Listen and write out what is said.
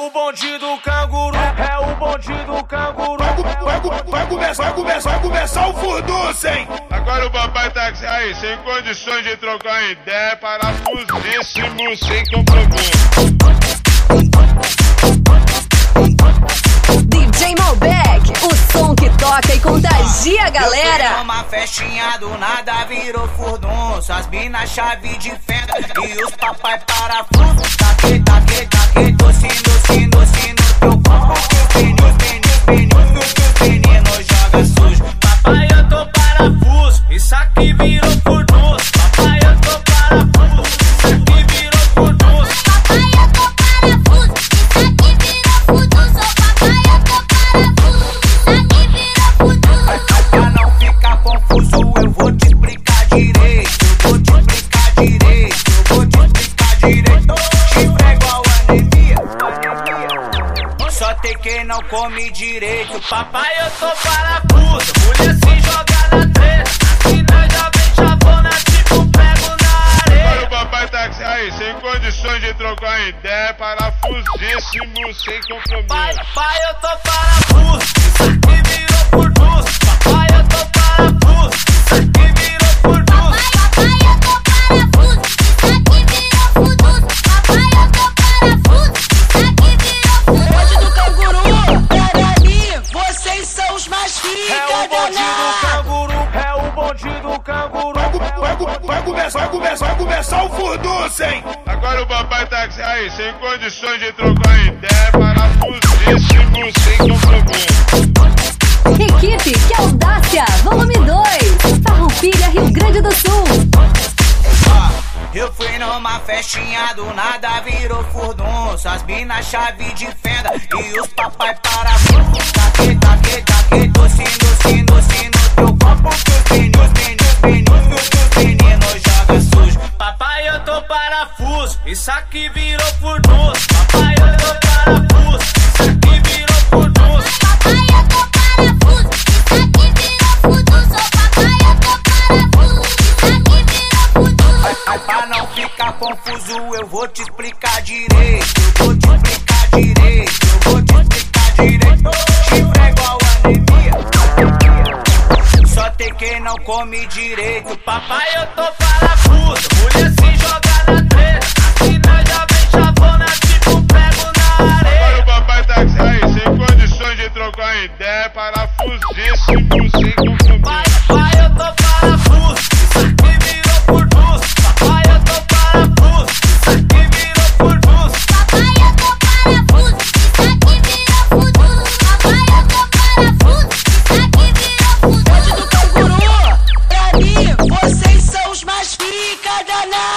o bonde do canguru, é o bonde do canguru. Vai começar o furdunço, hein? Agora o papai tá aí, sem condições de trocar ideia, parafusíssimo, sem compromisso. DJ Malbec, o som que toca e contagia a galera. Uma festinha do nada virou furdunço, as minas chave de fenda e os papai parafuso. Taque, doce, teu copo, os meninos joga sujo. Papai, eu tô parafuso, isso aqui virou furdunço. Papai, eu tô parafuso, isso aqui virou furdunço. Papai, eu tô parafuso, isso aqui virou furdunço. Papai, eu tô parafuso, isso aqui virou furdunço. Pra não ficar confuso, eu vou te explicar direito. Chifre é igual anemia. Só tem quem não come direito. Papai, eu tô parafuso, mulher se joga na treta. Assim nós já vem chavona, tipo prego na areia. Agora o papai tá aí, sem condições de trocar ideia, parafusíssimo, sem compromisso. Papai, eu tô parafuso, isso aqui virou furdunço. Papai, eu tô parafuso, isso aqui virou furdunço. Papai, eu tô parafuso, isso aqui virou furdunço. Papai, eu tô parafuso, isso aqui virou furdunço. Bonde do canguru, pra mim, vocês são os mais fica É o bonde do danado. canguru, é o bonde do canguru. Vai começar o furdunço, hein? Agora o papai tá aí, sem condições de trocar ideia, parafusíssimo, sem compromisso. Equipe Que Audácia, volume 2, Farroupilha, Rio Grande do Sul. Eu fui numa festinha do nada virou furdunço, as minas chave de fenda e os papai parafuso. Taque, doce, teu copo, os meninos joga sujo. Papai, eu tô parafuso, isso aqui virou furdunço. Papai, eu tô parafuso, isso aqui virou furdunço. Papai, eu tô parafuso, isso aqui virou furdunço. Papai, eu tô parafuso, isso aqui virou furdunço. Pra não ficar confuso, eu vou te explicar direito. Chifre é igual anemia. Só tem quem não come direito. Papai, eu tô parafuso, mulher se joga na treta. Assim nós já vem chavona, tipo prego na areia. Agora o papai tá aí, sem condições de trocar ideia, parafusíssimo, sem compromisso. Papai, eu tô parafuso, isso aqui virou furdunço. Papai, eu tô parafuso, isso aqui virou furdunço. Papai, eu tô parafuso, isso aqui virou furdunço. Papai, eu tô parafuso, isso aqui virou Bonde furdunço. do canguru, pra mim, vocês são os mais fica danado.